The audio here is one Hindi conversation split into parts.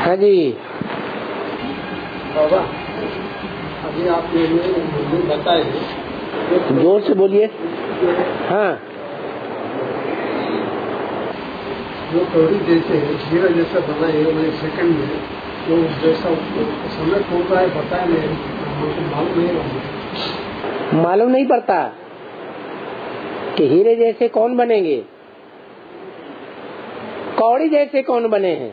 हाँ जी बाबा, अभी आपने मुझे बताए, जोर से बोलिए। हाँ, जो कौड़ी जैसे हीरा जैसा बनाए मैंने सेकंड में, तो जैसा समय कौन रहा है बताया नहीं, हमको मालूम नहीं पड़ता कि हीरे जैसे कौन बनेंगे, कौड़ी जैसे कौन बने हैं।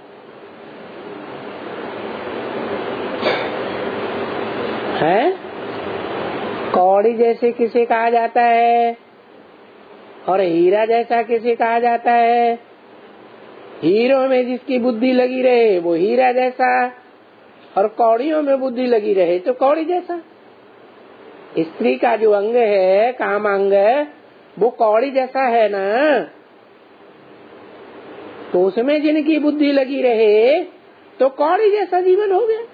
हैं? कौड़ी जैसे किसे कहा जाता है और हीरा जैसा किसे कहा जाता है? हीरों में जिसकी बुद्धि लगी रहे वो हीरा जैसा, और कौड़ियों में बुद्धि लगी रहे तो कौड़ी जैसा। स्त्री का जो अंग है, काम अंग, वो कौड़ी जैसा है ना, तो उसमें जिनकी बुद्धि लगी रहे तो कौड़ी जैसा जीवन हो गया।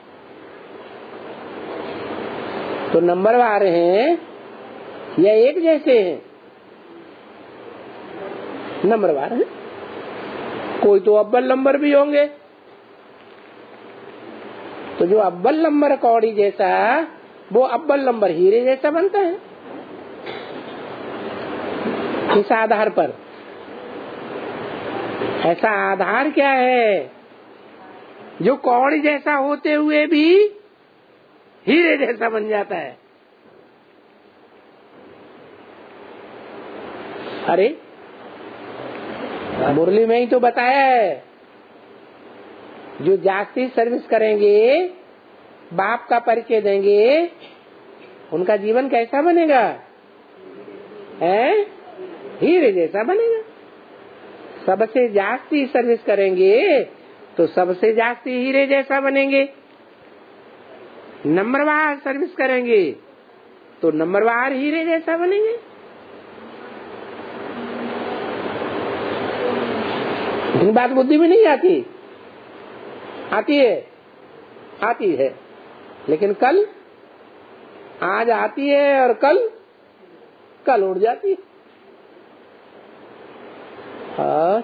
तो नंबर वार हैं या एक जैसे हैं? नंबर वार हैं। कोई तो अव्वल नंबर भी होंगे, तो जो अव्वल नंबर कौड़ी जैसा, वो अव्वल नंबर हीरे जैसा बनता है। किस आधार पर? ऐसा आधार क्या है जो कौड़ी जैसा होते हुए भी हीरे जैसा बन जाता है? अरे मुरली में ही तो बताया है, जो जागती सर्विस करेंगे, बाप का परिचय देंगे, उनका जीवन कैसा बनेगा? है हीरे जैसा बनेगा। सबसे जागती सर्विस करेंगे तो सबसे जागती हीरे जैसा बनेंगे। नंबरवार सर्विस करेंगे तो नंबरवार हीरे जैसा बनेंगे। इतनी बात बुद्धि में नहीं आती? आती है, आती है, लेकिन कल आज आती है और कल उड़ जाती है। हाँ,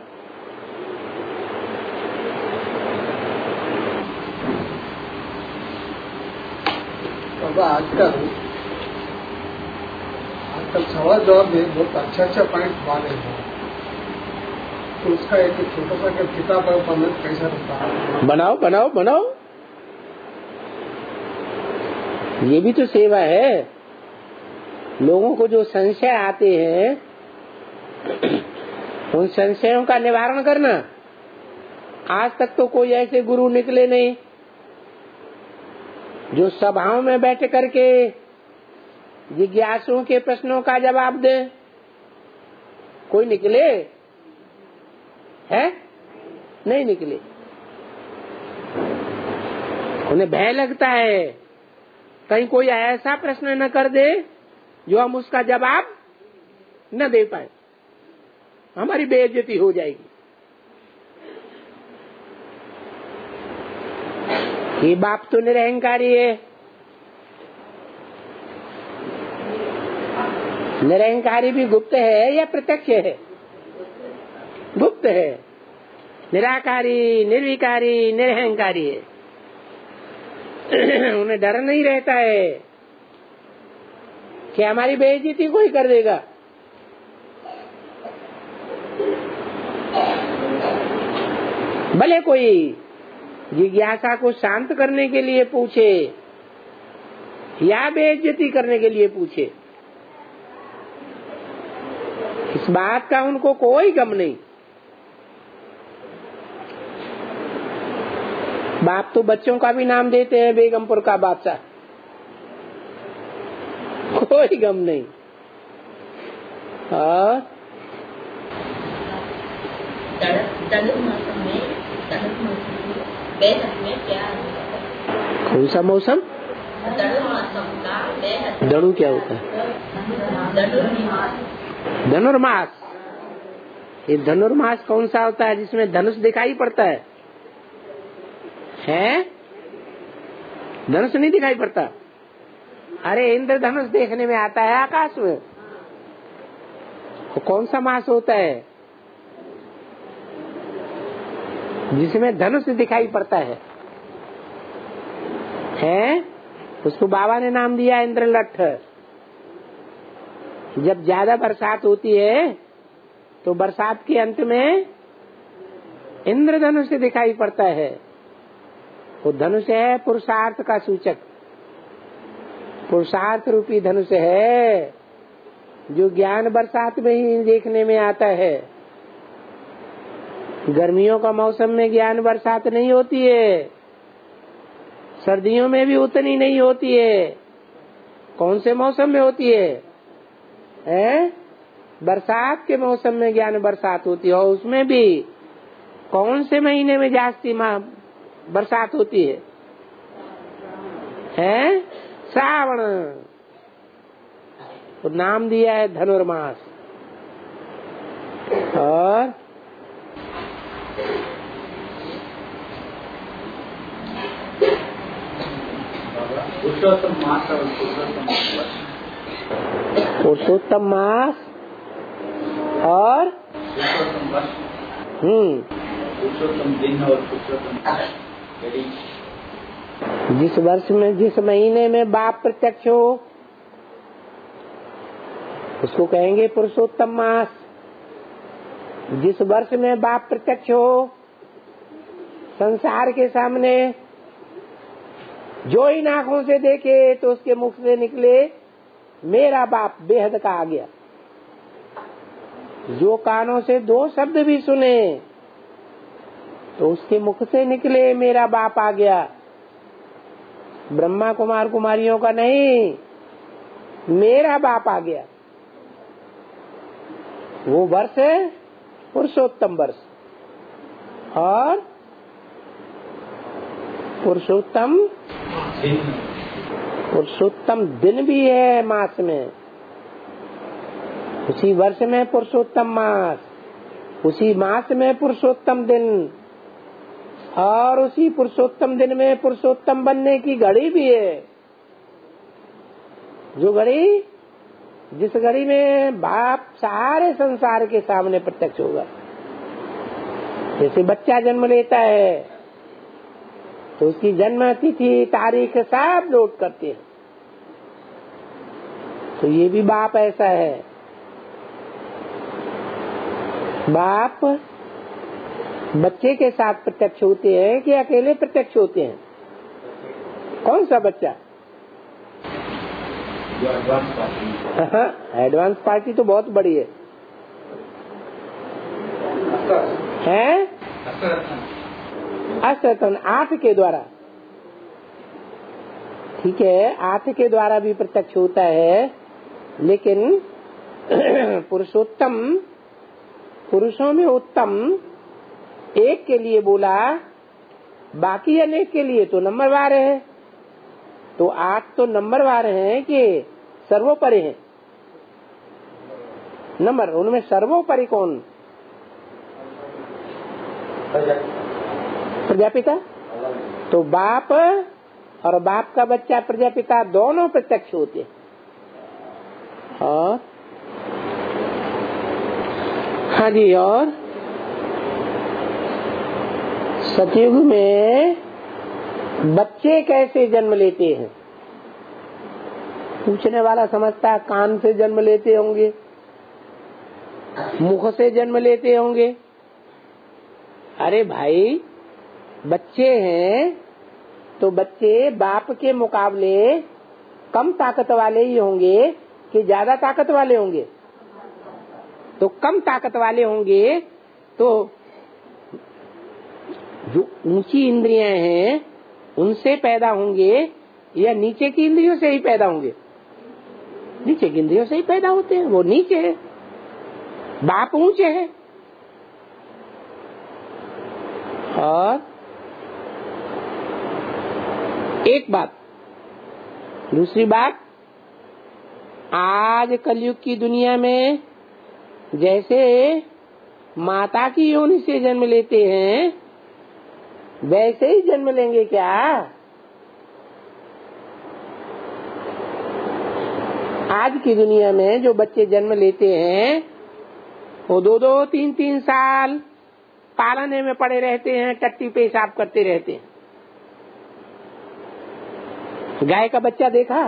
बाबा आजकल सवाल जवाब में बहुत अच्छा पॉइंट माने हैं, तो उसका एक छोटा सा किताब पढ़ना कैसा रहता है? बनाओ बनाओ बनाओ, ये भी तो सेवा है। लोगों को जो संशय आते हैं उन संशयों का निवारण करना। आज तक तो कोई ऐसे गुरु निकले नहीं जो सभाओं में बैठ करके जिज्ञासुओं के प्रश्नों का जवाब दे। कोई निकले है? नहीं निकले। उन्हें भय लगता है कहीं कोई ऐसा प्रश्न न कर दे जो हम उसका जवाब न दे पाए, हमारी बेइज्जती हो जाएगी। ये बाप तो निरहंकारी है। निरहंकारी भी गुप्त है या प्रत्यक्ष है? गुप्त है। निराकारी, निर्विकारी, निरहंकारी है। उन्हें डर नहीं रहता है कि हमारी बेइज्जती कोई कर देगा। भले कोई जिज्ञासा को शांत करने के लिए पूछे या बेइज्जती करने के लिए पूछे, इस बात का उनको कोई गम नहीं। बाप तो बच्चों का भी नाम देते हैं बेगमपुर का बादशाह, कोई गम नहीं। कौन सा मौसम? दड़ु क्या होता है? धनुर्मास। ये धनुर्मास कौन सा होता है जिसमें धनुष दिखाई पड़ता है? हैं? धनुष नहीं दिखाई पड़ता? अरे इंद्रधनुष देखने में आता है आकाश में। वो कौन सा मास होता है? जिसमें धनुष दिखाई पड़ता है उसको बाबा ने नाम दिया इंद्रलठ। जब ज्यादा बरसात होती है तो बरसात के अंत में इंद्रधनुष दिखाई पड़ता है। वो धनुष है पुरुषार्थ का सूचक, पुरुषार्थ रूपी धनुष है जो ज्ञान बरसात में ही देखने में आता है। गर्मियों का मौसम में ज्ञान बरसात नहीं होती है, सर्दियों में भी उतनी नहीं होती है। कौन से मौसम में होती है? बरसात के मौसम में ज्ञान बरसात होती है। और उसमें भी कौन से महीने में जास्ती बरसात होती है? श्रावण। तो नाम दिया है धनुर्मास। और पुरुषोत्तम मास और पुरुषोत्तम मास और पुरुषोत्तम दिन और पुरुषोत्तम जिस वर्ष में जिस महीने में बाप प्रत्यक्ष हो उसको कहेंगे पुरुषोत्तम मास। जिस वर्ष में बाप प्रत्यक्ष हो संसार के सामने, जो इन आंखों से देखे तो उसके मुख से निकले मेरा बाप बेहद का आ गया। जो कानों से दो शब्द भी सुने तो उसके मुख से निकले मेरा बाप आ गया। ब्रह्मा कुमार कुमारियों का नहीं, मेरा बाप आ गया। वो वर्ष है पुरुषोत्तम वर्ष। और पुरुषोत्तम दिन भी है मास में। उसी वर्ष में पुरुषोत्तम मास, उसी मास में पुरुषोत्तम दिन, और उसी पुरुषोत्तम दिन में पुरुषोत्तम बनने की घड़ी भी है। जो घड़ी, जिस घड़ी में बाप सारे संसार के सामने प्रत्यक्ष होगा। जैसे बच्चा जन्म लेता है तो उसकी जन्म तिथि तारीख सब नोट करते हैं। तो ये भी बाप ऐसा है। बाप बच्चे के साथ प्रत्यक्ष होते हैं कि अकेले प्रत्यक्ष होते हैं? कौन सा बच्चा? एडवांस पार्टी तो बहुत बड़ी है। अष्टरत्न 8 के द्वारा, ठीक है, 8 के द्वारा भी प्रत्यक्ष होता है। लेकिन पुरुषोत्तम, पुरुषों में उत्तम एक के लिए बोला, बाकी अनेक के लिए तो नंबरवार है। तो 8 तो नंबरवार है कि सर्वोपरि है नंबर। उनमें सर्वोपरि कौन? प्रजापिता। तो बाप और बाप का बच्चा प्रजापिता दोनों प्रत्यक्ष होते। और हाँ जी, और सतयुग में बच्चे कैसे जन्म लेते हैं? पूछने वाला समझता है कान से जन्म लेते होंगे, मुख से जन्म लेते होंगे। अरे भाई, बच्चे हैं तो बच्चे बाप के मुकाबले कम ताकत वाले ही होंगे कि ज्यादा ताकत वाले होंगे? तो कम ताकत वाले होंगे। तो जो ऊंची इंद्रियां हैं उनसे पैदा होंगे या नीचे की इंद्रियों से ही पैदा होंगे? नीचे की इंद्रियों से ही पैदा होते हैं। वो नीचे है, बाप ऊंचे है। और एक बात, दूसरी बात, आज कलयुग की दुनिया में जैसे माता की योनि से जन्म लेते हैं वैसे ही जन्म लेंगे क्या? आज की दुनिया में जो बच्चे जन्म लेते हैं वो 2-2, 3-3 साल पालने में पड़े रहते हैं, टट्टी पेशाब करते रहते हैं। गाय का बच्चा देखा?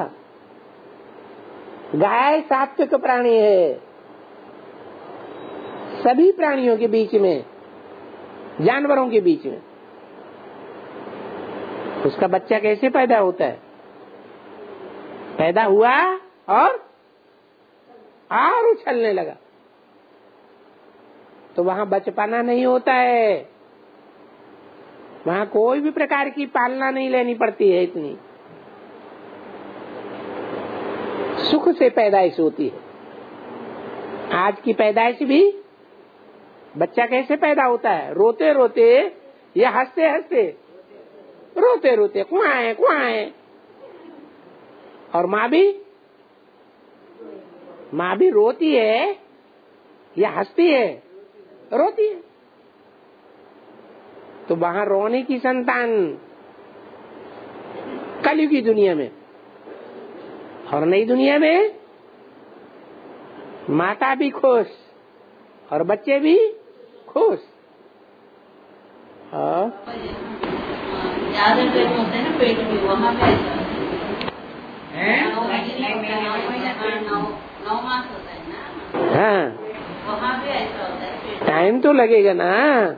गाय सात्विक प्राणी है। सभी प्राणियों के बीच में, जानवरों के बीच में उसका बच्चा कैसे पैदा होता है? पैदा हुआ और उछलने लगा। तो वहाँ बचपना नहीं होता है, वहाँ कोई भी प्रकार की पालना नहीं लेनी पड़ती है। इतनी सुख से पैदाइश होती है। आज की पैदाइश भी बच्चा कैसे पैदा होता है? रोते रोते या हंसते हंसते? रोते रोते कुआए कुआए। और माँ भी रोती है या हंसती है? रोती है। तो वहां रोने की संतान कलयुगी दुनिया में, और नई दुनिया में माता भी खुश और बच्चे भी खुश। ज्यादा गर्म होता है ना पेट में, वहाँ पे 9 मास होता है ना। हाँ, वहाँ पे ऐसा होता है। टाइम तो लगेगा ना।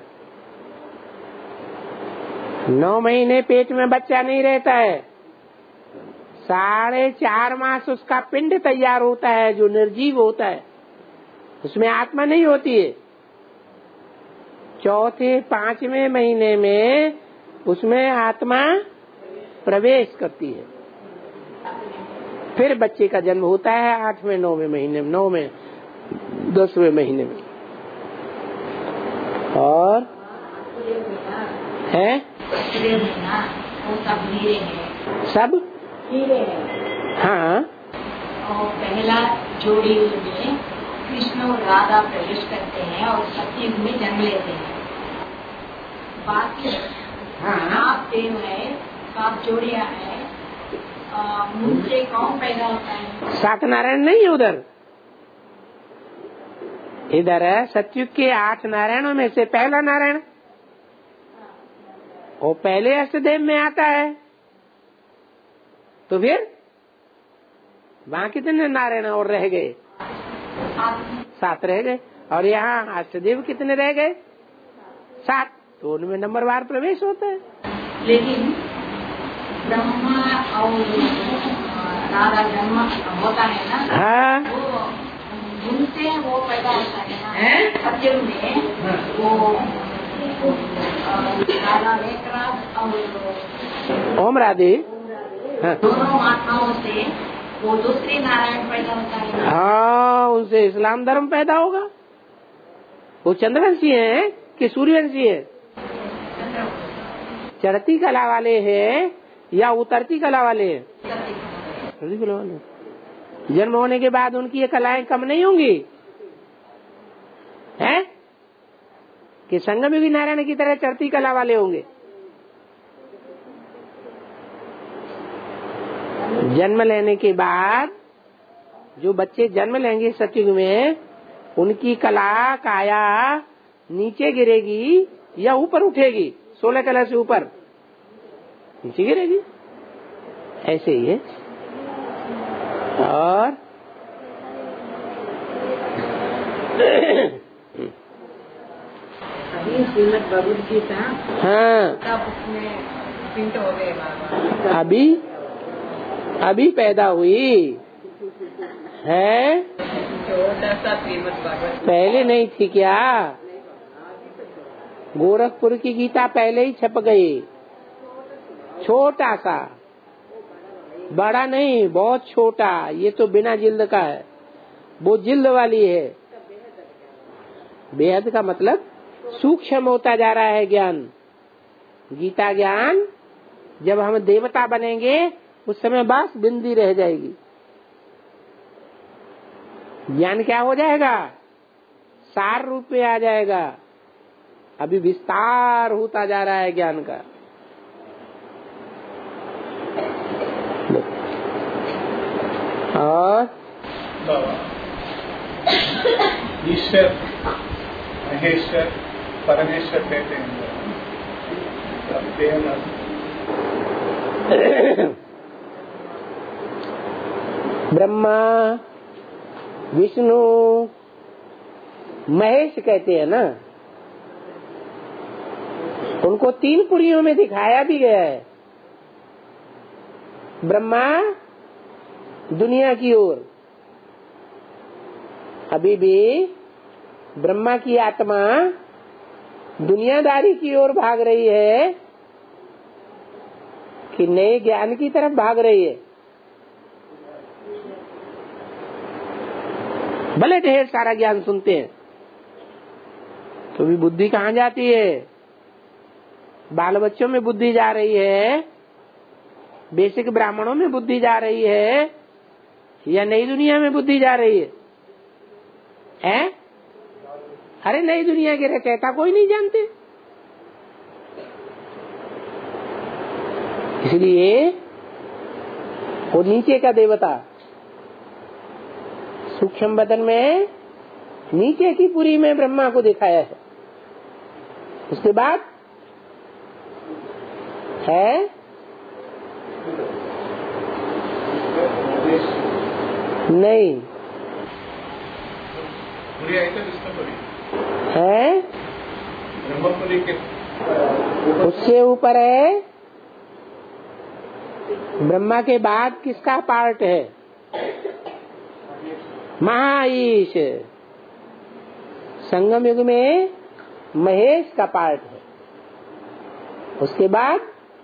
9 महीने पेट में बच्चा नहीं रहता है। 4.5 मास उसका पिंड तैयार होता है जो निर्जीव होता है, उसमें आत्मा नहीं होती है। 4-5वें महीने में उसमें आत्मा प्रवेश करती है। फिर बच्चे का जन्म होता है 8वें 9वें महीने में, 9वें 10वें महीने में। और है सब हीरे हैं। हाँ। और पहला जोड़ी में कृष्ण और राधा प्रवेश करते हैं और सतयुग में जन्म लेते हैं। बाकी सात देव है, 7 जोड़ियां है। मुझसे कौन पैदा होता है? 7 नारायण नहीं है उधर। इधर है सतयुग के 8 नारायणों में से पहला नारायण, वो पहले अष्टदेव में आता है। तो फिर वहाँ कितने नारायण और रह गए? 7 रह गए। और यहाँ अष्टदेव कितने रह गए? 7। तो उनमें नंबरवार प्रवेश होता है। लेकिन ब्रह्मा और राधा जन्म होता है ना। हाँ, उनसे वो पैदा होता है ना सतयुग में। वो राधा लेकराज और ओम राधे। हाँ, दोनों माताओं से वो दूसरी नारायण पैदा होता है। हाँ, उनसे इस्लाम धर्म पैदा होगा। वो चंद्रवंशी है कि सूर्यवंशी है? चढ़ती कला वाले हैं या उतरती कला वाले हैं? चढ़ती कला वाले। जन्म होने के बाद उनकी ये कलाएं कम नहीं होंगी हैं? कि संगम युगी नारायण की तरह चढ़ती कला वाले होंगे? जन्म लेने के बाद जो बच्चे जन्म लेंगे सतयुग में, उनकी कला काया नीचे गिरेगी या ऊपर उठेगी? 16 कला से ऊपर नीचे गिरेगी। ऐसे ही है। और अभी श्रीमद् भगवद गीता, हाँ, तब उसमें प्रिंट हो गए बाबा। अभी पैदा हुई है, छोटा सा श्रीमद् भगवद पहले नहीं थी क्या? गोरखपुर की गीता पहले ही छप गई। छोटा सा, बड़ा नहीं, बहुत छोटा। ये तो बिना जिल्द का है, वो जिल्द वाली है। बेहद का मतलब सूक्ष्म होता जा रहा है ज्ञान। गीता ज्ञान जब हम देवता बनेंगे उस समय बस बिंदी रह जाएगी। ज्ञान क्या हो जाएगा? सार रूप में आ जाएगा। अभी विस्तार होता जा रहा है ज्ञान का। और ईश्वर महेश्वर परमेश्वर कहते हैं। ब्रह्मा, विष्णु, महेश कहते हैं ना, उनको 3 पुरियों में दिखाया भी गया है। ब्रह्मा दुनिया की ओर, अभी भी ब्रह्मा की आत्मा दुनियादारी की ओर भाग रही है कि नए ज्ञान की तरफ भाग रही है। भले ढेर सारा ज्ञान सुनते हैं तो भी बुद्धि कहाँ जाती है? बाल बच्चों में बुद्धि जा रही है, बेसिक ब्राह्मणों में बुद्धि जा रही है, या नई दुनिया में बुद्धि जा रही है? हैं? अरे नई दुनिया के रचयिता कोई नहीं जानते। इसलिए वो नीचे का देवता सूक्ष्म बदन में नीचे की पुरी में ब्रह्मा को दिखाया है। उसके बाद है नहीं है, ब्रह्मपुरी के उससे ऊपर है। ब्रह्मा के बाद किसका पार्ट है? महाईश। संगम युग में महेश का पार्ट है। उसके बाद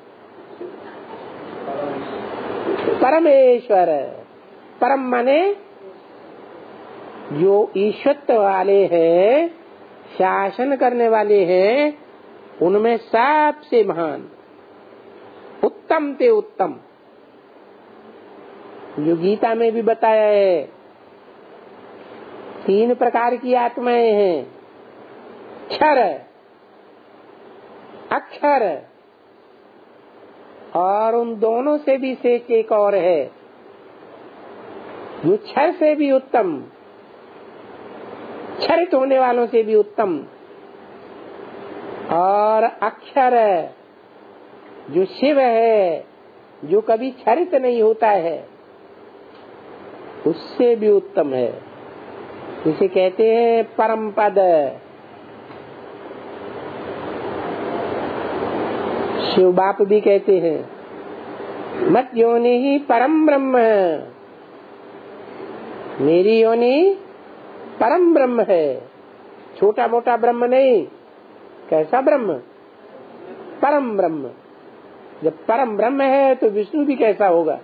परमेश्वर। परम माने जो ईश्वरत्व वाले हैं, शासन करने वाले हैं, उनमें सबसे महान, उत्तम ते उत्तम, जो गीता में भी बताया है। 3 प्रकार की आत्माएं हैं, क्षर, अक्षर, और उन दोनों से भी शेष एक और है जो क्षर से भी उत्तम, क्षरित होने वालों से भी उत्तम, और अक्षर जो शिव है, जो कभी क्षरित नहीं होता है, उससे भी उत्तम है। इसे कहते हैं परम पद। शिव बाप भी कहते हैं मत योनि ही परम ब्रह्म, मेरी योनि परम ब्रह्म है, छोटा मोटा ब्रह्म नहीं। कैसा ब्रह्म? परम ब्रह्म। जब परम ब्रह्म है तो विष्णु भी कैसा होगा?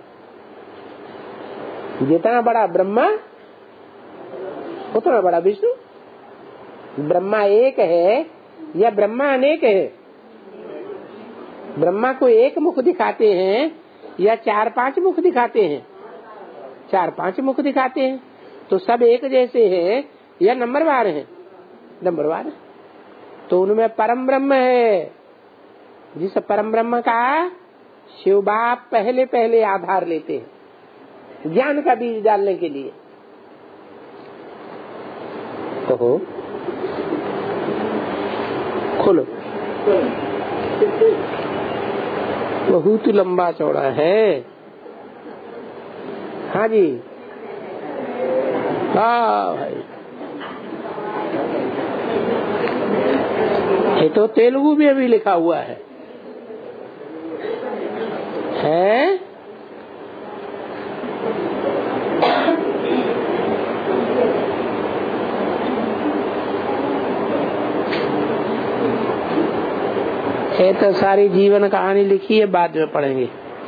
जितना बड़ा ब्रह्मा उतना बड़ा विष्णु। ब्रह्मा एक है या ब्रह्मा अनेक है? ब्रह्मा को एक मुख दिखाते हैं या 4-5 मुख दिखाते हैं? 4-5 मुख दिखाते हैं। तो सब एक जैसे हैं या नंबरवार हैं? नंबरवार। तो उनमें परम ब्रह्म है। जिस परम ब्रह्म का शिव बाप पहले आधार लेते हैं ज्ञान का बीज डालने के लिए। तो खोलो, बहुत लंबा चौड़ा है। हाँ जी, हाँ भाई, ये तो तेलुगु में भी लिखा हुआ है। ये तो सारी जीवन कहानी लिखी है, बाद में पढ़ेंगे।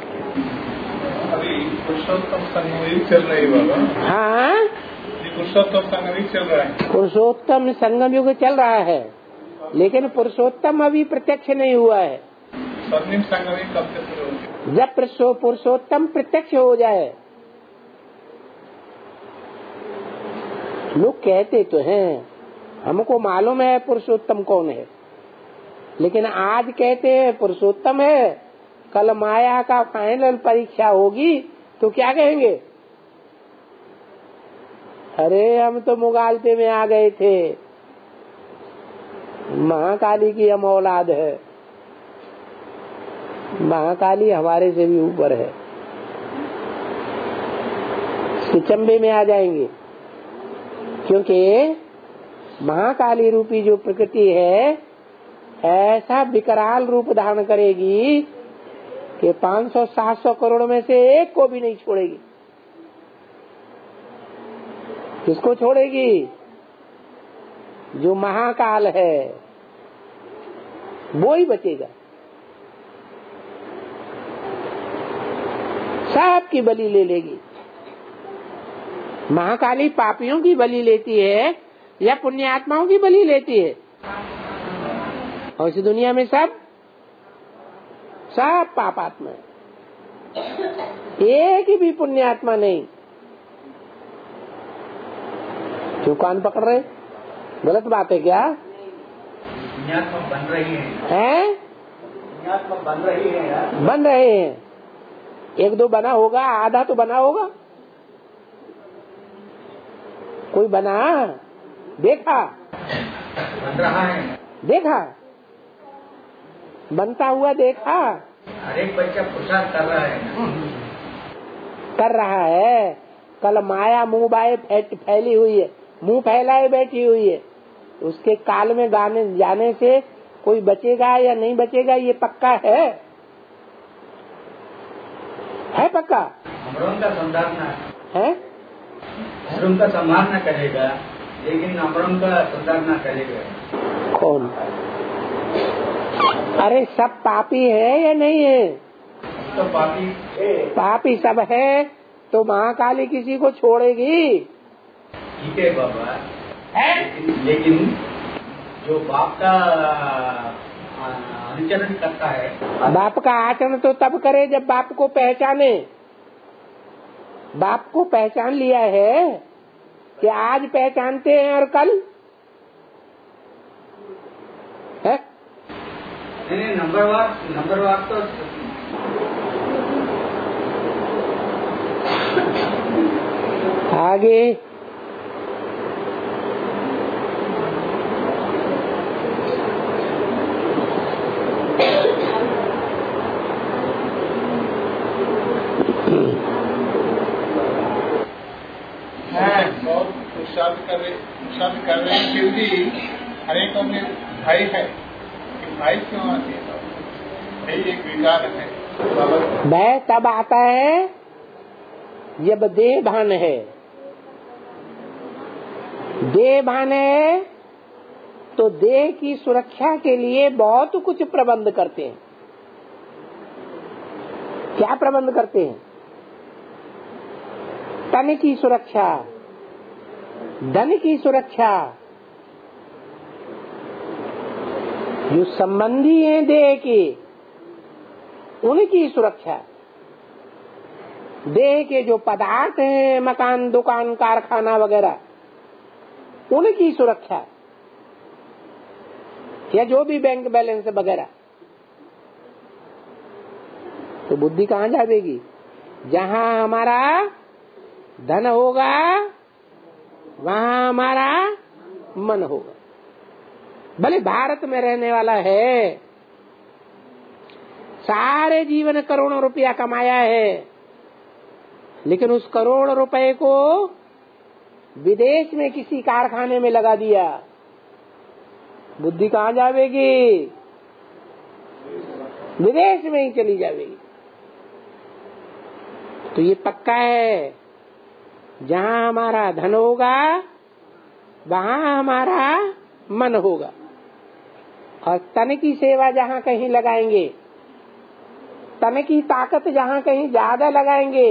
अभी पुरुषोत्तम संगम चल रही है बाबा। हाँ, पुरुषोत्तम संगम चल रहा है। पुरुषोत्तम संगम युग चल रहा है, लेकिन पुरुषोत्तम अभी प्रत्यक्ष नहीं हुआ है। स्वर्णिम संगम कब से शुरू होगी? जब पुरुषोत्तम प्रत्यक्ष हो जाए। लोग कहते तो हैं हमको मालूम है पुरुषोत्तम कौन है, लेकिन आज कहते हैं पुरुषोत्तम है, कल माया का फाइनल परीक्षा होगी तो क्या कहेंगे? अरे हम तो मुगालते में आ गए थे। महाकाली की हम औलाद है। महाकाली हमारे से भी ऊपर है, सिचंबे में आ जाएंगे, क्योंकि महाकाली रूपी जो प्रकृति है ऐसा विकराल रूप धारण करेगी कि 500-700 करोड़ में से एक को भी नहीं छोड़ेगी। किसको छोड़ेगी? जो महाकाल है वो ही बचेगा। सबकी बलि ले लेगी। महाकाली पापियों की बलि लेती है या पुण्यात्माओं की बलि लेती है? और इस दुनिया में सब पापात्मा है, एक भी पुण्यात्मा नहीं। क्यों कान पकड़ रहे? गलत बात है क्या? पुण्यात्मा बन रही हैं? पुण्यात्मा बन रही है यार। बन रहे हैं, 1-2 बना होगा, आधा तो बना होगा। कोई बना देखा? बन रहा है, देखा? बनता हुआ देखा? हर एक बच्चा पुरुषार्थ कर रहा है, कर रहा है। कल माया मुंह बाए फैली हुई है, मुंह फैलाए बैठी हुई है। उसके काल में जाने से कोई बचेगा या नहीं बचेगा ये पक्का है पक्का? अमरों का संधारना है, अमरों का सम्मान न करेगा, लेकिन अमरों का संधारना करेगा कौन? अरे सब पापी है या नहीं है? तो पापी है, पापी सब है तो महाकाली किसी को छोड़ेगी? ठीक है बाबा है, लेकिन जो बाप का अनुचरण करता है, बाप का आचरण तो तब करे जब बाप को पहचाने। बाप को पहचान लिया है कि आज पहचानते हैं और कल है? नहीं, नंबरवार तो आगे बहुत पुरुषार्थ कर रहे हैं, फिर भी अनेकों में भाई है, भाई क्यों आती है? यही एक विकार है। भय तब आता है जब देह भान है। देह भान है तो देह की सुरक्षा के लिए बहुत कुछ प्रबंध करते हैं। क्या प्रबंध करते हैं? तन की सुरक्षा, धन की सुरक्षा। जो संबंधी हैं देह के, उनकी सुरक्षा। देह के जो पदार्थ हैं, मकान, दुकान, कारखाना वगैरह, उनकी सुरक्षा, या जो भी बैंक बैलेंस वगैरह। तो बुद्धि कहाँ जाएगी? जहाँ हमारा धन होगा वहाँ हमारा मन होगा। भले भारत में रहने वाला है, सारे जीवन करोड़ों रुपया कमाया है, लेकिन उस करोड़ रुपए को विदेश में किसी कारखाने में लगा दिया, बुद्धि कहाँ जाएगी? विदेश में ही चली जाएगी। तो ये पक्का है, जहाँ हमारा धन होगा वहाँ हमारा मन होगा। और तन की सेवा जहाँ कहीं लगाएंगे, तन की ताकत जहाँ कहीं ज्यादा लगाएंगे,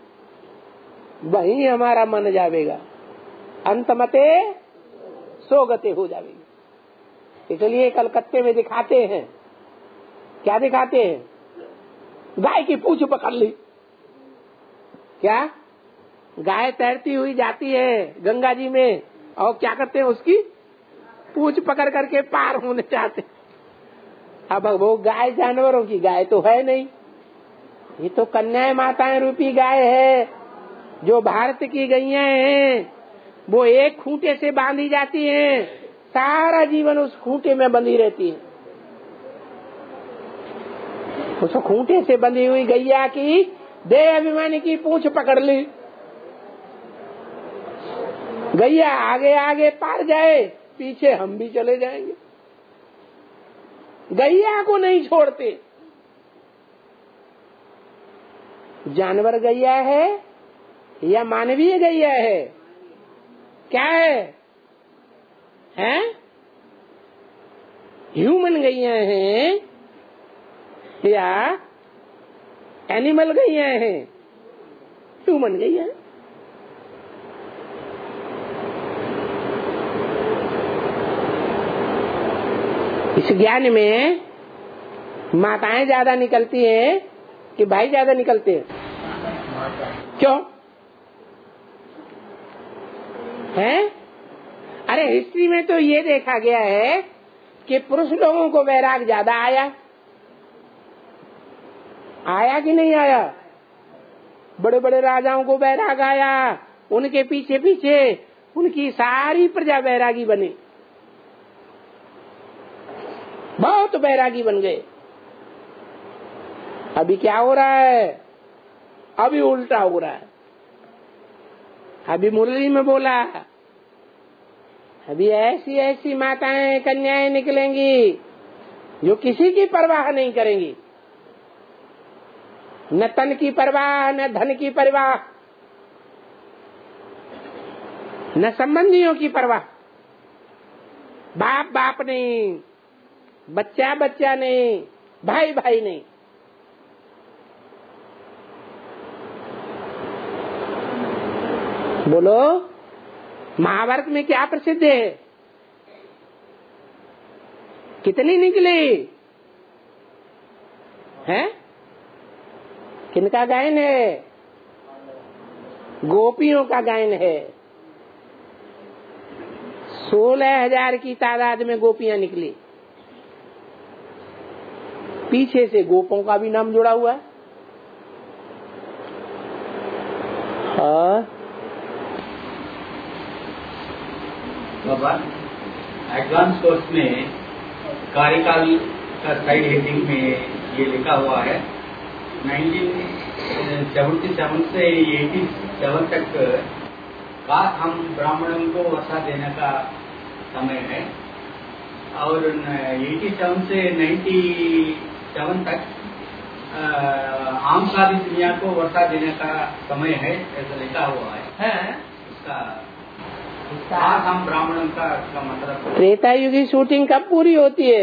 वहीं हमारा मन जाएगा। अंतमते सोगते हो जाएगी। इसलिए कलकत्ते में दिखाते हैं, क्या दिखाते हैं? गाय की पूंछ पकड़ ली। क्या? गाय तैरती हुई जाती है गंगा जी में, और क्या करते हैं? उसकी पूंछ पकड़ करके पार होने चाहते। अब वो गाय जानवरों की गाय तो है नहीं, ये तो कन्याएं माताएं रूपी गाय है। जो भारत की गैया हैं वो एक खूंटे से बांधी जाती हैं, सारा जीवन उस खूंटे में बंधी रहती है। उस खूंटे से बंधी हुई गैया की देह अभिमानी की पूंछ पकड़ ली, गैया आगे आगे पार जाए, पीछे हम भी चले जाएंगे। गैया को नहीं छोड़ते। जानवर गैया है या मानवीय गैया है? क्या है? हैं? ह्यूमन गैया हैं या एनिमल गैया हैं? ह्यूमन गैया। इस ज्ञान में माताएं ज्यादा निकलती हैं कि भाई ज्यादा निकलते हैं? क्यों हैं? अरे हिस्ट्री में तो ये देखा गया है कि पुरुष लोगों को वैराग ज्यादा आया कि नहीं आया? बड़े बड़े राजाओं को वैराग आया, उनके पीछे पीछे उनकी सारी प्रजा वैरागी बनी, बहुत वैरागी बन गए। अभी क्या हो रहा है? अभी उल्टा हो रहा है। अभी मुरली में बोला, अभी ऐसी ऐसी माताएं कन्याएं निकलेंगी जो किसी की परवाह नहीं करेंगी, न तन की परवाह, न धन की परवाह, न संबंधियों की परवाह। बाप बाप नहीं, बच्चा बच्चा नहीं, भाई भाई नहीं। बोलो महाभारत में क्या प्रसिद्ध है? कितनी निकली है? किनका गायन है? गोपियों का गायन है। 16,000 की तादाद में गोपियां निकली। पीछे से गोपों का भी नाम जुड़ा हुआ है। बाबा एडवांस कोर्स में कार्यकाल का साइड हेडिंग में ये लिखा हुआ है 1977 से 87 तक का हम ब्राह्मणों को वर्षा देने का समय है और 87 से 97 तक आम सारी दुनिया को वर्षा देने का समय है, ऐसा लिखा हुआ है। इसका हम ब्राह्मणों का मतलब त्रेता युग की शूटिंग कब पूरी होती है?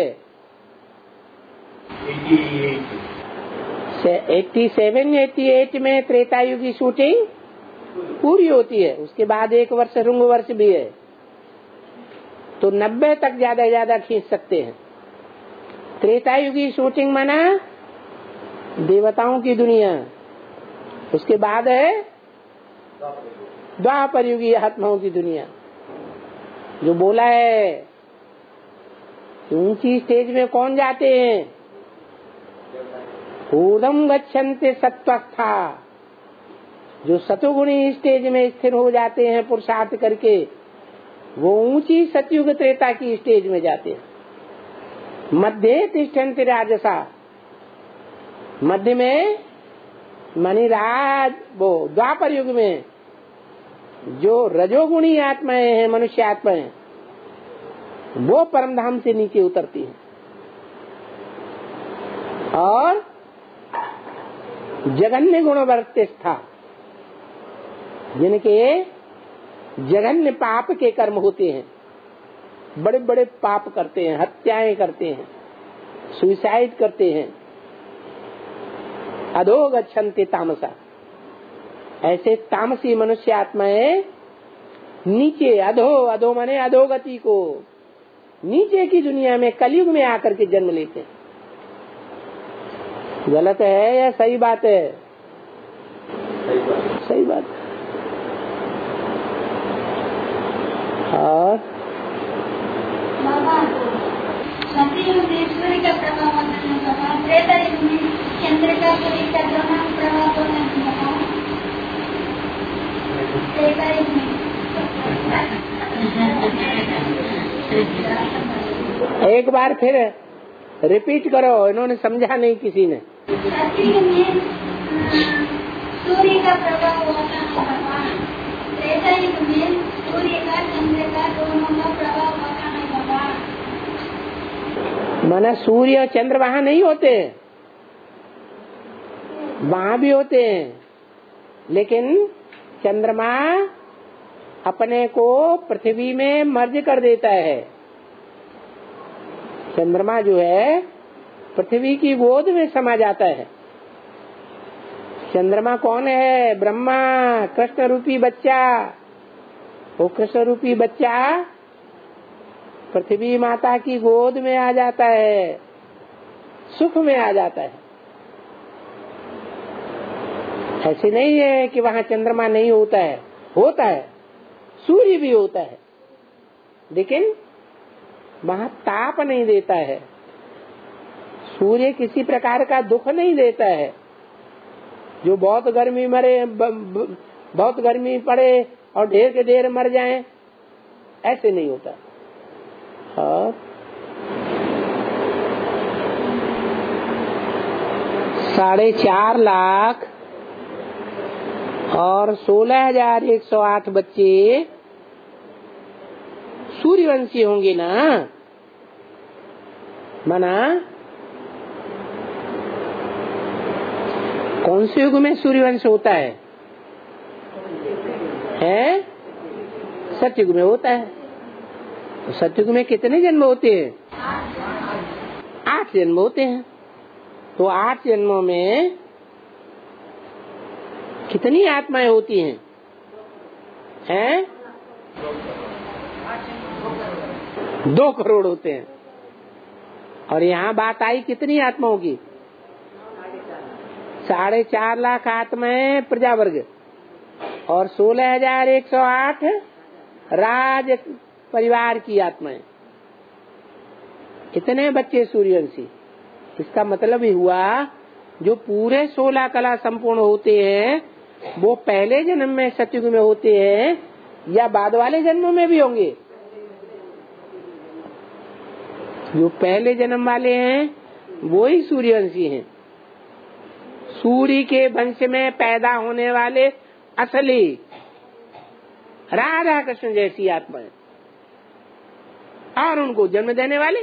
87-88 में त्रेता युग की शूटिंग पूरी होती है। उसके बाद एक वर्ष रुंग वर्ष भी है, तो 90 तक ज्यादा खींच सकते हैं। त्रेता युग की शूटिंग माना देवताओं की दुनिया, उसके बाद है द्वापर युगी आत्माओं की दुनिया। जो बोला है ऊंची स्टेज में कौन जाते हैं? ऊर्ध्वं गच्छन्ति सत्वस्था, जो सतोगुणी स्टेज में स्थिर हो जाते हैं पुरुषार्थ करके, वो ऊंची सतयुग त्रेता की स्टेज में जाते हैं। मध्य तिष्ठन्ति राजसा, मध्य में मनी राज, वो द्वापर युग में जो रजोगुणी आत्माएं हैं, मनुष्य आत्माएं, वो परमधाम से नीचे उतरती हैं और जघन्य गुणवर्तिष्ठा, जिनके जघन्य पाप के कर्म होते हैं, बड़े बड़े पाप करते हैं, हत्याएं करते हैं, सुसाइड करते हैं, अधो गच्छन्ति तामसा, ऐसे तामसी मनुष्य आत्माएं नीचे अधो माने अधोगति को, नीचे की दुनिया में कलयुग में आकर के जन्म लेते हैं। गलत है या सही बात है? सही बात। और सतयुग में सूर्य का प्रभाव होता है, त्रेता युग में चंद्र का प्रभाव होता है। त्रेता युग में एक बार फिर रिपीट करो, इन्होंने समझा नहीं किसी ने। सतयुग में सूर्य का प्रभाव होता है भगवान, त्रेता युग में सूर्य का चंद्र का दोनों का प्रभाव होता है भगवान। माना सूर्य और चंद्र वहाँ नहीं होते, वहाँ भी होते हैं, लेकिन चंद्रमा अपने को पृथ्वी में मर्ज कर देता है। चंद्रमा जो है पृथ्वी की गोद में समा जाता है। चंद्रमा कौन है? ब्रह्मा, कृष्ण रूपी बच्चा। वो कृष्ण रूपी बच्चा पृथ्वी माता की गोद में आ जाता है, सुख में आ जाता है। ऐसे नहीं है कि वहाँ चंद्रमा नहीं होता है, होता है, सूर्य भी होता है, लेकिन वहाँ ताप नहीं देता है। सूर्य किसी प्रकार का दुख नहीं देता है, जो बहुत गर्मी बहुत गर्मी पड़े और ढेर के ढेर मर जाएं, ऐसे नहीं होता। और 4.5 लाख और 16,108 बच्चे सूर्यवंशी होंगे ना। माना कौन से युग में सूर्यवंश होता है? सतयुग में होता है। तो सतयुग में कितने जन्म होते हैं? 8 जन्म होते हैं। तो 8 जन्मों में कितनी आत्माएं होती हैं? 2 करोड़ होते हैं। और यहाँ बात आई कितनी आत्माओं की? 4.5 लाख आत्माएं प्रजावर्ग और 16,108 राज परिवार की आत्माएं। इतने बच्चे सूर्यवंशी। इसका मतलब ही हुआ जो पूरे 16 कला संपूर्ण होते हैं वो पहले जन्म में सतयुग में होते हैं या बाद वाले जन्मों में भी होंगे? जो पहले जन्म वाले हैं वो ही सूर्यवंशी हैं। सूर्य के वंश में पैदा होने वाले असली राधा कृष्ण जैसी आत्माएं और उनको जन्म देने वाले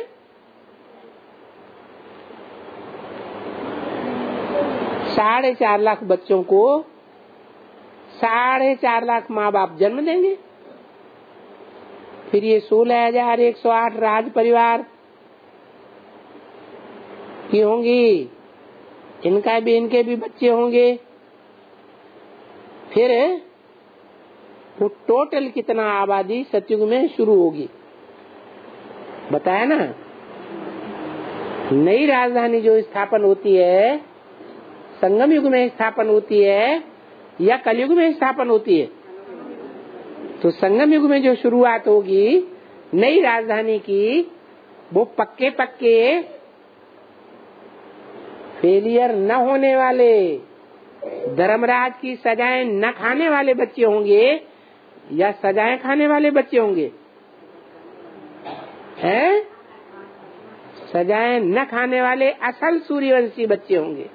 4.5 लाख बच्चों को 4.5 लाख माँ बाप जन्म देंगे। फिर ये 16,108 राज परिवार की होंगी, इनका भी इनके भी बच्चे होंगे। फिर वो टोटल कितना आबादी सतयुग में शुरू होगी बताया ना। नई राजधानी जो स्थापन होती है संगम युग में स्थापन होती है या कलयुग में स्थापन होती है? तो संगम युग में जो शुरुआत होगी नई राजधानी की, वो पक्के फेलियर न होने वाले, धर्मराज की सजाएं न खाने वाले बच्चे होंगे या सजाएं खाने वाले बच्चे होंगे? हैं? सजाएं न खाने वाले असल सूर्यवंशी बच्चे होंगे,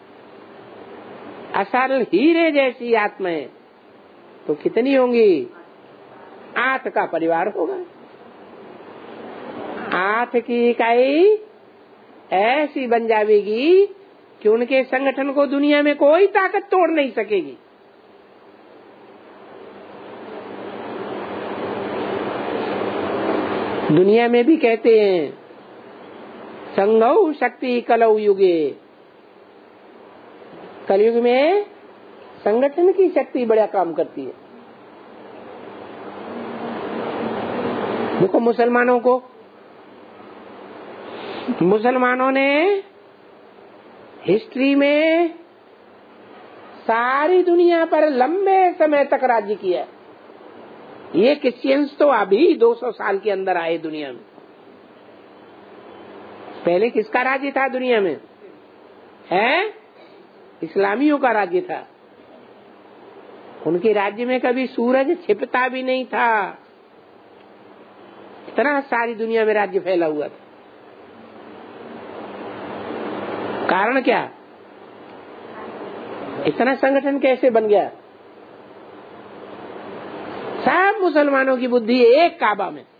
असल हीरे जैसी आत्माएं। तो कितनी होंगी? 8 का परिवार होगा। 8 की इकाई ऐसी बन जाएगी कि उनके संगठन को दुनिया में कोई ताकत तोड़ नहीं सकेगी। दुनिया में भी कहते हैं संघौ शक्ति कलौ युगे। कलयुग में संगठन की शक्ति बड़ा काम करती है। देखो मुसलमानों ने हिस्ट्री में सारी दुनिया पर लंबे समय तक राज्य किया। ये क्रिश्चियंस तो अभी 200 साल के अंदर आए दुनिया में। पहले किसका राज्य था दुनिया में? है इस्लामियों का राज्य था। उनके राज्य में कभी सूरज छिपता भी नहीं था। इतना सारी दुनिया में राज्य फैला हुआ था। कारण क्या? इतना संगठन कैसे बन गया? सब मुसलमानों की बुद्धि एक काबा में,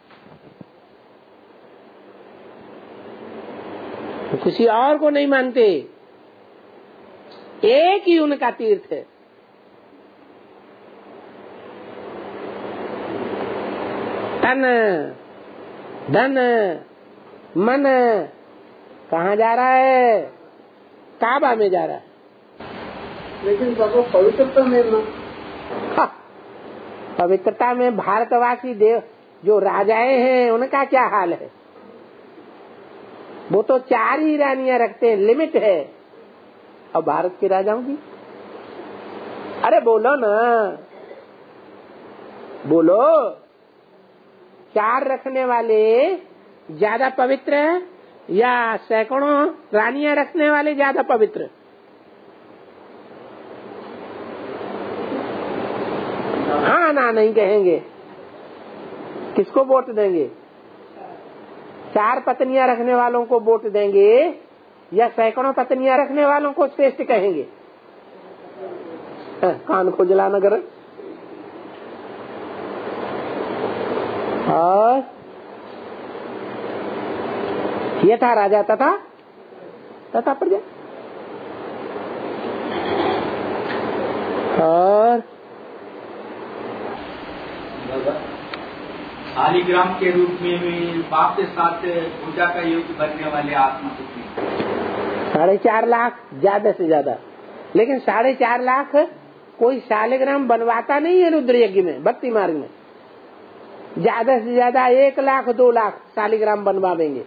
तो किसी और को नहीं मानते, एक ही उनका तीर्थ है। तन धन मन कहाँ जा रहा है? काबा में जा रहा है। लेकिन बाबा पवित्रता में ना, पवित्रता में भारतवासी देव जो राजाएं हैं उनका क्या हाल है? वो तो 4 ही रानियां रखते हैं, लिमिट है। और भारत के राजाओं की, अरे बोलो ना, बोलो। 4 रखने वाले ज्यादा पवित्र है या सैकड़ों रानियां रखने वाले ज्यादा पवित्र? हाँ ना नहीं कहेंगे, किसको वोट देंगे? 4 पत्नियां रखने वालों को वोट देंगे या सैकड़ों पत्नियां रखने वालों को श्रेष्ठ कहेंगे? कान खुजला न कर। और ये था राजा तथा प्रजा। और शालिग्राम के रूप में भी पाप के साथ पूजा का योग्य बनने वाले आत्मा कितनी? 4.5 लाख ज्यादा से ज्यादा। लेकिन 4.5 लाख कोई शालिग्राम बनवाता नहीं है रुद्र यज्ञ में, भक्ति मार्ग में। ज्यादा से ज्यादा 1 लाख 2 लाख शालिग्राम बनवाएंगे।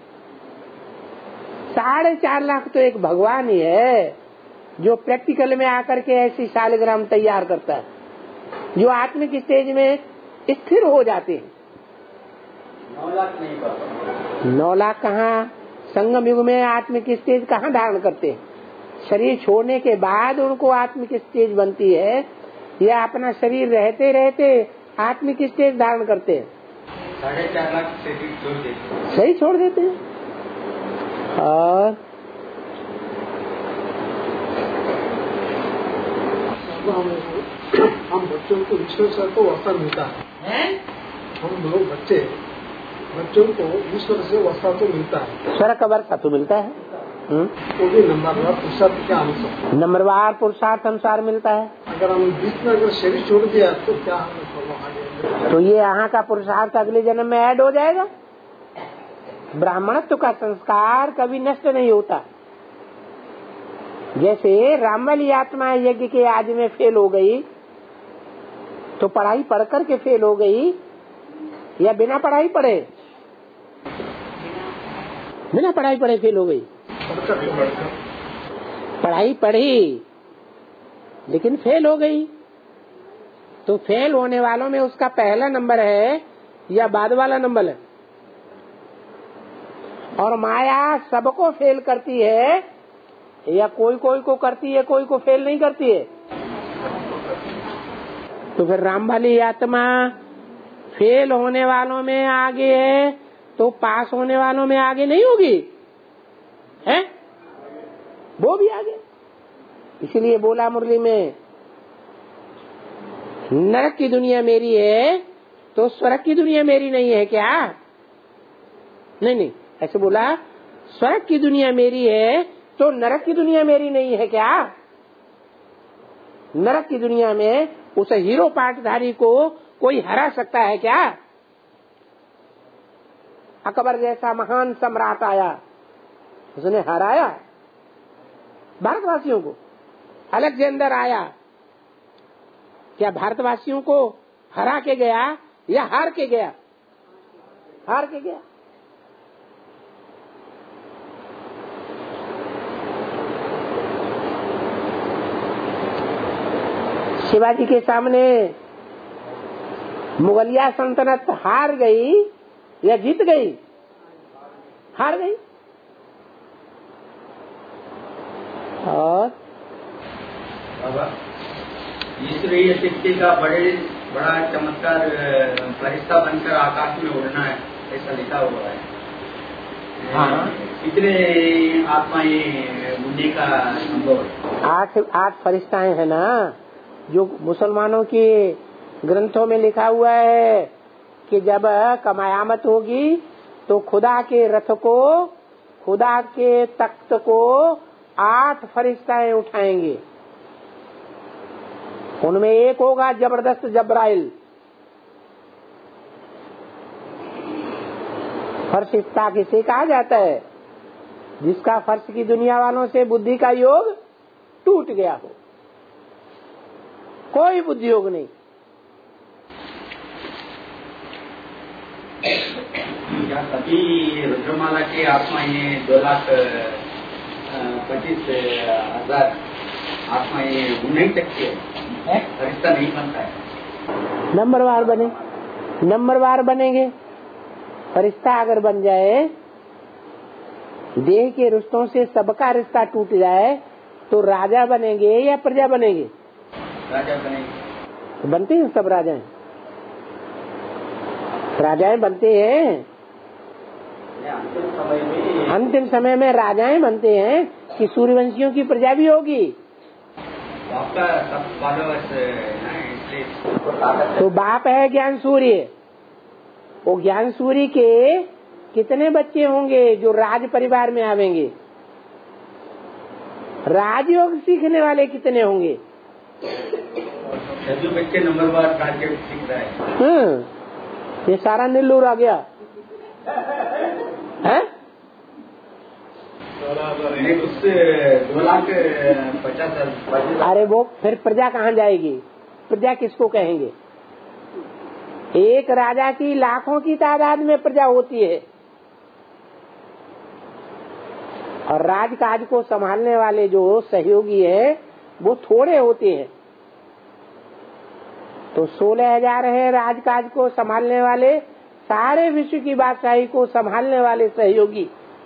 4.5 लाख तो एक भगवान ही है जो प्रैक्टिकल में आकर के ऐसी शालिग्राम तैयार करता है, जो आत्मिक स्टेज में स्थिर हो जाते हैं। 9 लाख नहीं पाता। 9 लाख कहाँ? संगम युग में आत्मिक स्टेज कहाँ धारण करते हैं? शरीर छोड़ने के बाद उनको आत्मिक स्टेज बनती है या अपना शरीर रहते रहते आत्मिक स्टेज धारण करते हैं? 4.5 लाख शरीर छोड़ देते, सही छोड़ देते हैं। और हम बच्चों को ईश्वर से तो वस्त्र मिलता है। हम लोग बच्चों को ईश्वर से वस्त्र तो मिलता है, स्वर्ग का वर्षा तो मिलता है। वो भी नंबरवार पुरुषार्थ के अनुसार, नंबरवार पुरुषार्थ अनुसार मिलता है। अगर हम बीच में अगर शरीर छोड़ दिया तो क्या तो ये यहाँ का पुरुषार्थ अगले जन्म में ऐड हो जाएगा। ब्राह्मणत्व का संस्कार कभी नष्ट नहीं होता। जैसे रामवाली आत्मा यज्ञ के आदि में फेल हो गई तो पढ़ाई पढ़ कर के फेल हो गई या बिना पढ़ाई पढ़े? बिना पढ़ाई पढ़े फेल हो गई। पढ़ाई पढ़ी लेकिन फेल हो गई। तो फेल होने वालों में उसका पहला नंबर है या बाद वाला नंबर है? और माया सबको फेल करती है या कोई कोई को करती है, कोई को फेल नहीं करती है? तो फिर राम वाली आत्मा फेल होने वालों में आगे है तो पास होने वालों में आगे नहीं होगी है? वो भी आगे। इसलिए बोला मुरली में, नरक की दुनिया मेरी है तो स्वर्ग की दुनिया मेरी नहीं है क्या? नहीं, ऐसे बोला, स्वर्ग की दुनिया मेरी है तो नरक की दुनिया मेरी नहीं है क्या? नरक की दुनिया में उस हीरो पाटधारी को कोई हरा सकता है क्या? अकबर जैसा महान सम्राट आया, उसने हराया भारतवासियों को। अलेक्जेंडर आया, क्या भारतवासियों को हरा के गया या हार के गया? हार के गया। शिवाजी के सामने मुगलिया सल्तनत हार गई या जीत गई? हार गई। और ईश्वरीय शक्ति का बड़ा चमत्कार फरिश्ता बनकर आकाश में उड़ना है, ऐसा लिखा हुआ है। हाँ, कितने आत्माएं मुन्ने का संभव है? 8 फरिश्ताएं हैं ना, जो मुसलमानों के ग्रंथों में लिखा हुआ है कि जब कयामत होगी तो खुदा के रथ को, खुदा के तख्त को 8 फरिश्ताएं उठाएंगे। उनमें एक होगा जबरदस्त जब्राइल। फरिश्ता किसे कहा जाता है? जिसका फर्श की दुनिया वालों से बुद्धि का योग टूट गया हो, कोई बुद्धि योग नहीं। क्या सभी रुद्रमाला के आत्माएं 2,25,000 आत्माएं नहीं सकती है, फरिश्ता नहीं बनता है। नंबरवार बनेंगे। फरिश्ता अगर बन जाए, देह के रिश्तों से सबका रिश्ता टूट जाए तो राजा बनेंगे या प्रजा बनेंगे? राजा बनेंगे। बनते हैं सब राजाएं बनते हैं। अंतिम समय में राजाएं बनते हैं कि सूर्यवंशियों की प्रजा भी होगी। आपका सब फॉलोअर्स तो बाप है ज्ञान सूर्य। वो ज्ञान सूर्य के कितने बच्चे होंगे जो राज परिवार में आवेंगे? राजयोग सीखने वाले कितने होंगे? बच्चे नंबरवार राजयोग सीख रहा है। ये सारा नीलूर आ गया है? उससे 2,50,000। अरे वो फिर प्रजा कहाँ जाएगी? प्रजा किसको कहेंगे? एक राजा की लाखों की तादाद में प्रजा होती है और राजकाज को संभालने वाले जो सहयोगी है वो थोड़े होते हैं। तो 16,000 है राजकाज को संभालने वाले, सारे विश्व की बादशाही को संभालने वाले सहयोगी,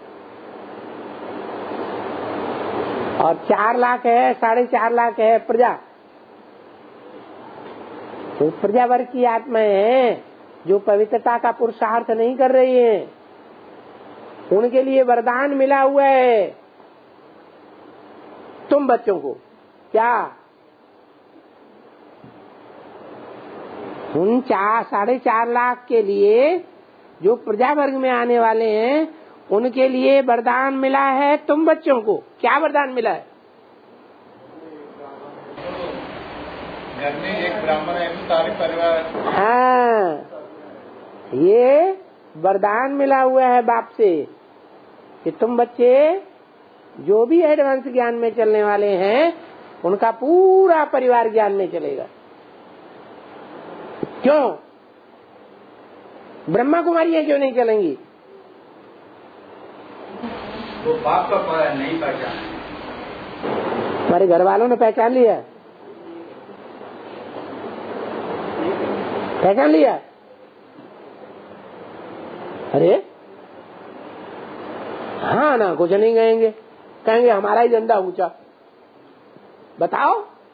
और 4 लाख है, 4.5 लाख है प्रजा। तो प्रजा वर्ग की आत्माएं हैं जो पवित्रता का पुरुषार्थ नहीं कर रही हैं। उनके लिए वरदान मिला हुआ है तुम बच्चों को। क्या उन 4.5 लाख के लिए जो प्रजा वर्ग में आने वाले हैं उनके लिए वरदान मिला है तुम बच्चों को? क्या वरदान मिला है? घर में एक ब्राह्मण है तो सारे परिवार। हाँ, ये वरदान मिला हुआ है बाप से कि तुम बच्चे जो भी एडवांस ज्ञान में चलने वाले हैं उनका पूरा परिवार ज्ञान में चलेगा। क्यों? ब्रह्मा कुमारियां क्यों नहीं चलेंगी? वो बाप का नहीं पहचान। हमारे घर वालों ने पहचान लिया? पहचान लिया? अरे हाँ ना, कुछ नहीं कहेंगे, कहेंगे हमारा ही झंडा ऊंचा। बताओ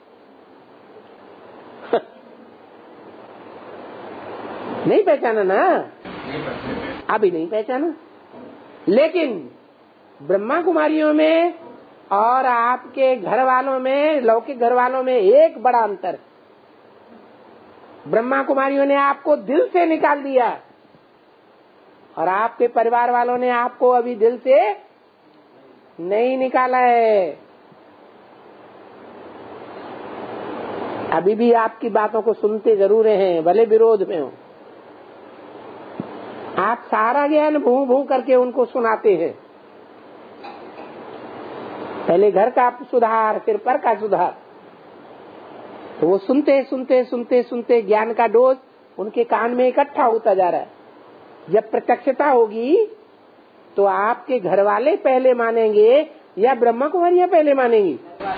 नहीं पहचाना ना? अभी नहीं पहचाना। लेकिन ब्रह्मा कुमारियों में और आपके घर वालों में, लौकिक घर वालों में एक बड़ा अंतर। ब्रह्मा कुमारियों ने आपको दिल से निकाल दिया और आपके परिवार वालों ने आपको अभी दिल से नहीं निकाला है। अभी भी आपकी बातों को सुनते जरूर हैं, भले विरोध में हो। आप सारा ज्ञान भू भू करके उनको सुनाते हैं। पहले घर का सुधार, फिर पर का सुधार। तो वो सुनते सुनते सुनते सुनते ज्ञान का डोज उनके कान में इकट्ठा होता जा रहा है। जब प्रत्यक्षता होगी तो आपके घर वाले पहले मानेंगे या ब्रह्मा कुमारियां पहले मानेंगी?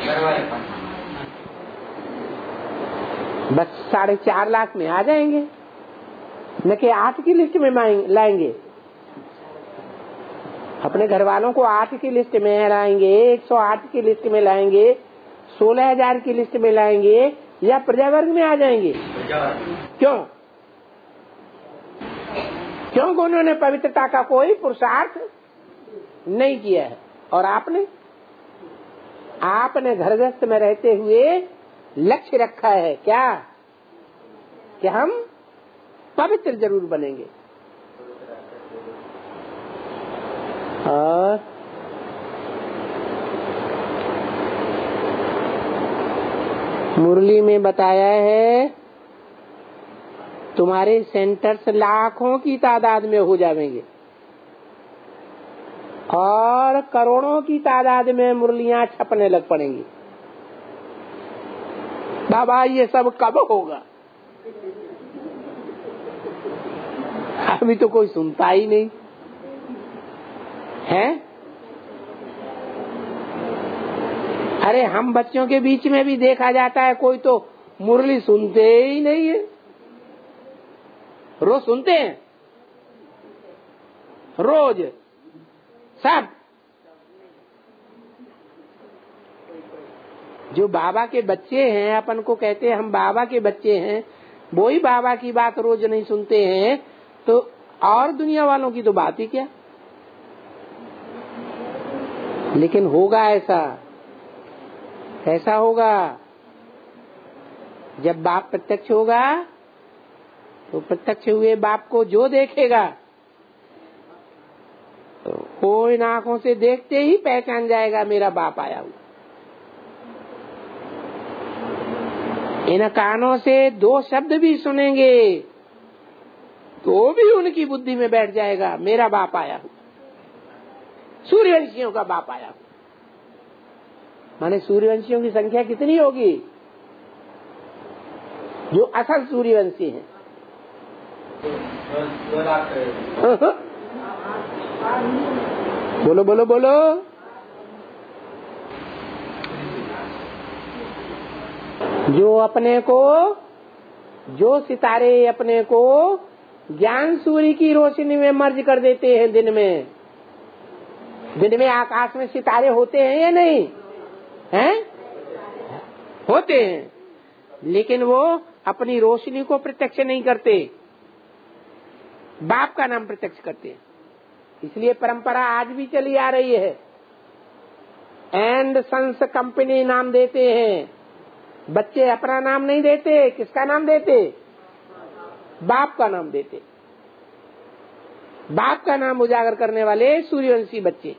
बस 4.5 लाख में आ जाएंगे, न कि 8 की लिस्ट में लाएंगे। अपने घर वालों को 8 की लिस्ट में लाएंगे, 108 की लिस्ट में लाएंगे, 16,000 की लिस्ट में लाएंगे या प्रजा वर्ग में आ जाएंगे? क्यों? क्योंकि उन्होंने पवित्रता का कोई पुरुषार्थ नहीं किया है। और आपने घर गृहस्थ में रहते हुए लक्ष्य रखा है क्या कि हम पवित्र जरूर बनेंगे। और मुरली में बताया है तुम्हारे सेंटर्स लाखों की तादाद में हो जाएंगे और करोड़ों की तादाद में मुरलियां छपने लग पड़ेंगी। बाबा ये सब कब होगा? अभी तो कोई सुनता ही नहीं है। अरे हम बच्चों के बीच में भी देखा जाता है कोई तो मुरली सुनते ही नहीं है। रोज सुनते हैं, रोज सब। जो बाबा के बच्चे हैं, अपन को कहते हैं हम बाबा के बच्चे हैं, वो ही बाबा की बात रोज नहीं सुनते हैं तो और दुनिया वालों की तो बात ही क्या। लेकिन होगा ऐसा होगा जब बाप प्रत्यक्ष होगा तो प्रत्यक्ष हुए बाप को जो देखेगा तो कोई आंखों से देखते ही पहचान जाएगा मेरा बाप आया हुआ। इन कानों से दो शब्द भी सुनेंगे तो भी उनकी बुद्धि में बैठ जाएगा मेरा बाप आया हुआ, सूर्यवंशियों का बाप आया हुआ। माने सूर्यवंशियों की संख्या कितनी होगी? जो असल सूर्यवंशी हैं। बोलो बोलो बोलो। जो अपने को, जो सितारे अपने को ज्ञान सूर्य की रोशनी में मर्ज कर देते हैं। दिन में आकाश में सितारे होते हैं या नहीं हैं? होते हैं, लेकिन वो अपनी रोशनी को प्रत्यक्ष नहीं करते, बाप का नाम प्रत्यक्ष करते हैं। इसलिए परंपरा आज भी चली आ रही है। एंड सन्स कंपनी नाम देते हैं। बच्चे अपना नाम नहीं देते, किसका नाम देते? बाप का नाम देते। बाप का नाम उजागर करने वाले सूर्यवंशी बच्चे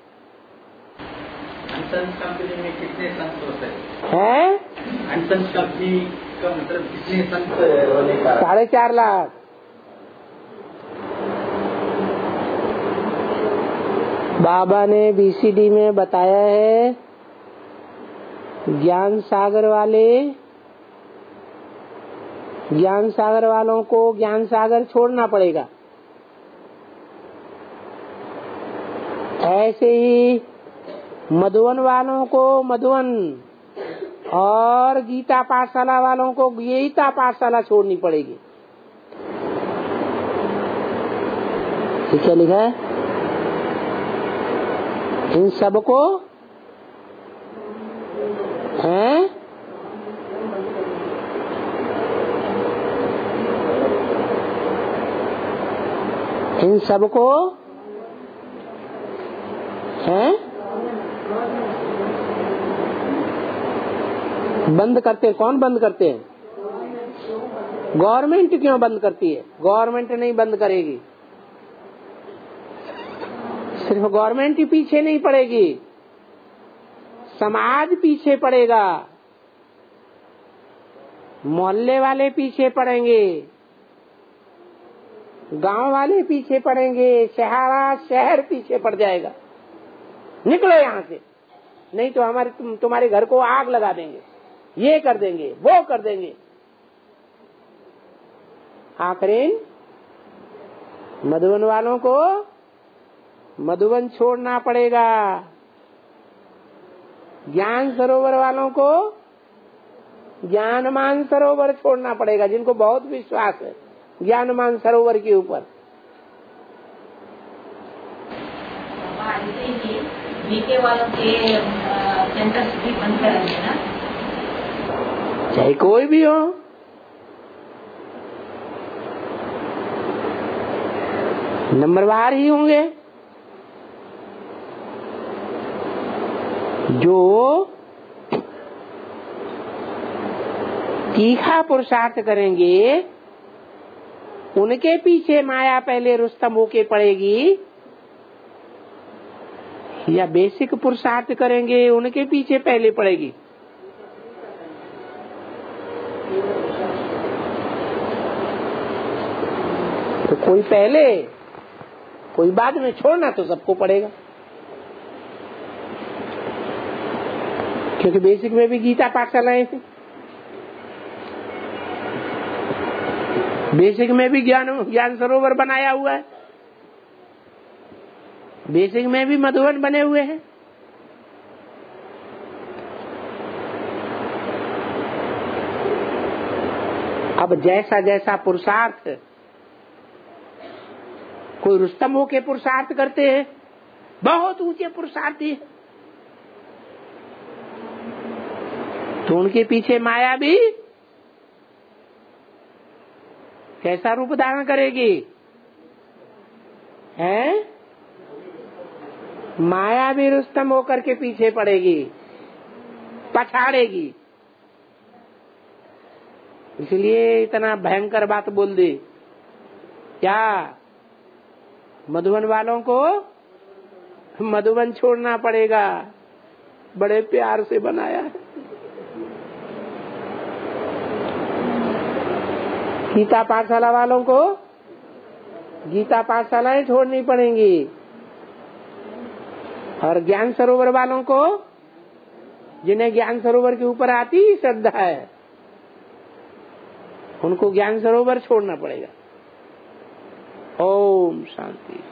अनसंस कंपनी में कितने संत होते हैं? अनसंस कंपनी का मतलब कितने संत होने का? 4.5 लाख। बाबा ने बीसीडी में बताया है ज्ञान सागर वालों को ज्ञान सागर छोड़ना पड़ेगा। ऐसे ही मधुवन वालों को मधुवन और गीता पाठशाला वालों को गीता पाठशाला छोड़नी पड़ेगी। ठीक है, लिखा है इन सबको हैं इन सबको हैं बंद करते। कौन बंद करते हैं? गवर्नमेंट क्यों बंद करती है? गवर्नमेंट नहीं बंद करेगी। सिर्फ गवर्नमेंट ही पीछे नहीं पड़ेगी, समाज पीछे पड़ेगा, मोहल्ले वाले पीछे पड़ेंगे, गांव वाले पीछे पड़ेंगे, शहर पीछे पड़ जाएगा। निकलो यहाँ से, नहीं तो तुम्हारे घर को आग लगा देंगे, ये कर देंगे, वो कर देंगे। आखिर मधुबन वालों को मधुबन छोड़ना पड़ेगा, ज्ञान सरोवर वालों को ज्ञानमान सरोवर छोड़ना पड़ेगा, जिनको बहुत विश्वास है ज्ञानमान सरोवर के ऊपर। जीके वालों के सेंटर्स भी बंद करेंगे ना, चाहे कोई भी हो। नंबरवार ही होंगे। जो तीखा पुरुषार्थ करेंगे उनके पीछे माया पहले रुस्तम होके पड़ेगी, या बेसिक पुरुषार्थ करेंगे उनके पीछे पहले पड़ेगी? तो कोई पहले कोई बाद में, छोड़ना तो सबको पड़ेगा। क्योंकि बेसिक में भी गीता पाठशालाएं थी, बेसिक में भी ज्ञान सरोवर बनाया हुआ है, बेसिक में भी मधुबन बने हुए हैं। अब जैसा जैसा पुरुषार्थ, कोई रुस्तम होके पुरुषार्थ करते हैं, बहुत ऊंचे पुरुषार्थी, तो उनके पीछे माया भी कैसा रूप धारण करेगी? हैं? माया भी रुस्तम होकर के पीछे पड़ेगी, पछाड़ेगी। इसलिए इतना भयंकर बात बोल दी। क्या मधुबन वालों को मधुबन छोड़ना पड़ेगा? बड़े प्यार से बनाया है। गीता पाठशाला वालों को गीता पाठशालाएं छोड़नी पड़ेंगी, और ज्ञान सरोवर वालों को, जिन्हें ज्ञान सरोवर के ऊपर आती ही श्रद्धा है, उनको ज्ञान सरोवर छोड़ना पड़ेगा। ओम शांति।